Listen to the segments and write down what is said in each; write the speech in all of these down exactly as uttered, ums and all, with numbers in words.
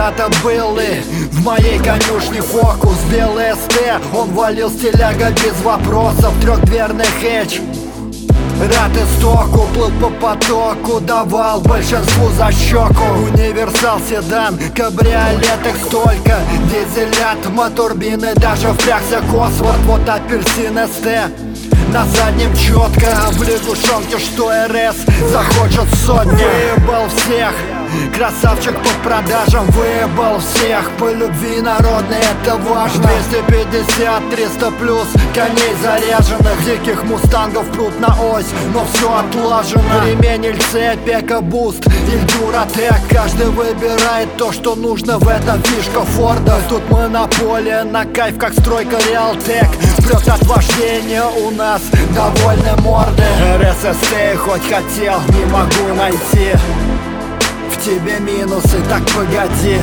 когда-то был и в моей конюшне фокус. Белый СТ, он валил стиляга без вопросов. Трехдверный хэтч, рад истоку, плыл по потоку, давал большинству за щеку. Универсал, седан, кабриолет, их столько. Дизелят, мотурбины, даже впрягся Косворд. Вот апельсин СТ на заднем четко, а в лягушонке что РС захочет сотни. Выебал всех, красавчик по продажам, выебал всех. По любви народной это важно. Двести пятьдесят, триста плюс коней заряженных. Диких мустангов прут на ось, но все отлажено. Ремень ЛЦ, Пека Буст или Дюратек. Каждый выбирает то, что нужно, в этом фишка Форда. Тут монополия на кайф, как стройка Реалтек. Прет от вождения, у нас довольны морды. РССТ хоть хотел, не могу найти в тебе минусы, так погоди.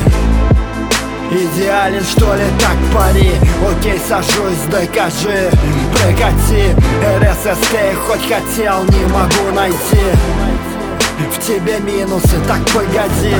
Идеален, что ли, так пари? Окей, сажусь, докажи, прокати. РССТ хоть хотел, не могу найти в тебе минусы, так погоди.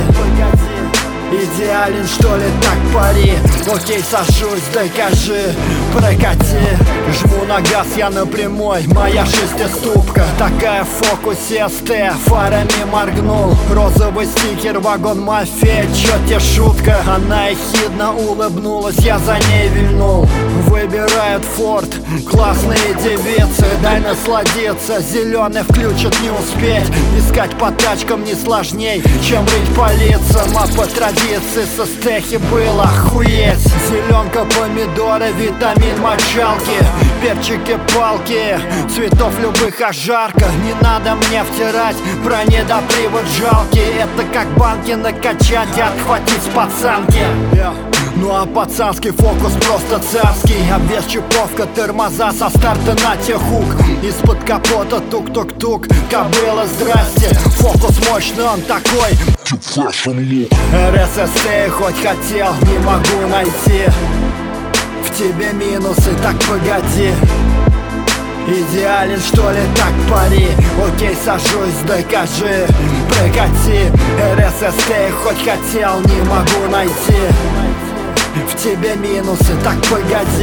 Идеален, что ли, так пари? Окей, сажусь, докажи, прокати. Жму на газ, я на прямой, моя шестиступка. Такая в фокусе СТ, фарами моргнул. Розовый стикер, вагон мафия, чё тебе шутка? Она ехидно улыбнулась, я за ней вильнул. Выбирает Форд, классные девицы, дай насладиться. Зеленый включит, не успеть. Искать по тачкам не сложней, чем рыть по лицам. А по традиции со стехи было охуеть. Зеленка, помидоры, витамин мочалки, перчики, палки, цветов любых аж жарко. Не надо мне втирать про недопривод жалкий. Это как банки накачать и отхватить с пацанки. Ну а пацанский фокус просто царский. Обвес, чиповка, тормоза со старта на техук. Из-под капота тук-тук-тук, кобыла, здрасте. Фокус мощный, он такой РССТ хоть хотел, не могу найти в тебе минусы, так погоди. Идеален, что ли, так пари? Окей, сажусь, докажи, прокати. РССТ хоть хотел, не могу найти в тебе минусы, так погоди.